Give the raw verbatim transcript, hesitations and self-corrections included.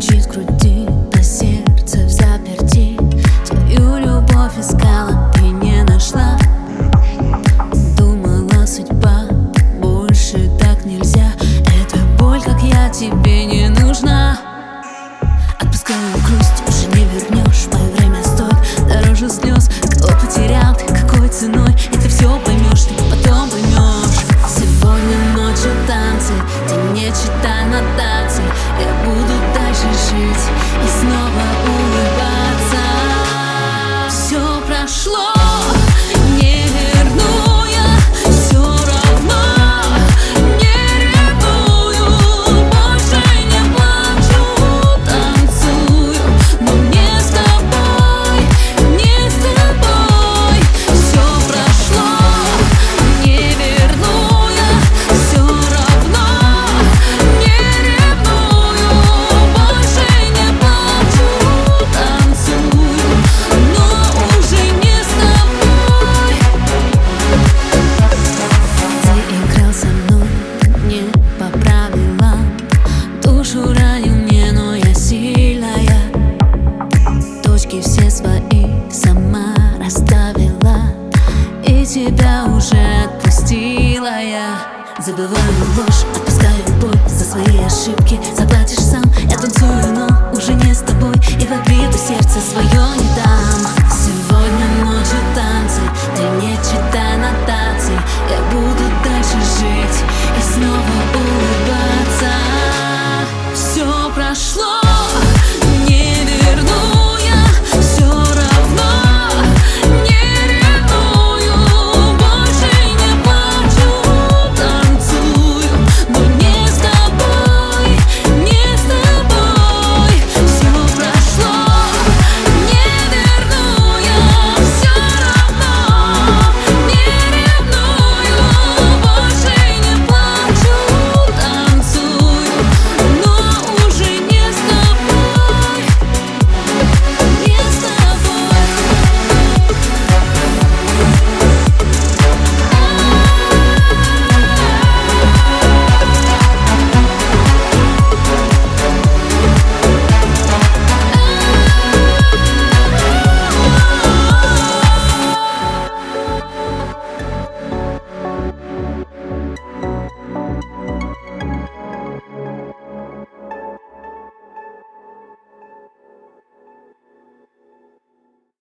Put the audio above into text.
стучит в груди, а сердце в заперти. Твою любовь искала и не нашла. Думала, судьба, больше так нельзя. Эта боль, как я, тебе не нужна. Отпускаю грусть, уже не вернешь. Мое время стоит дороже слез. Кого потерял, какой ценой?